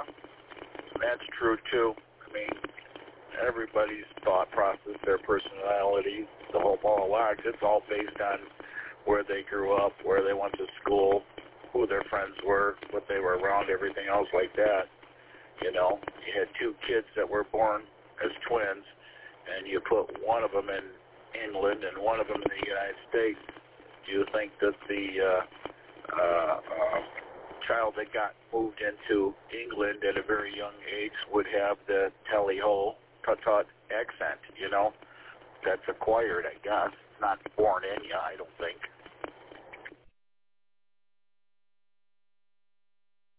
that's true too. I mean, everybody's thought process, their personality, the whole ball of wax, it's all based on where they grew up, where they went to school, who their friends were, what they were around, everything else like that. You know, you had two kids that were born as twins, and you put one of them in England and one of them in the United States. Do you think that the child that got moved into England at a very young age would have the tally-ho, tut-tut accent, you know? That's acquired, I guess. It's not born in you, I don't think.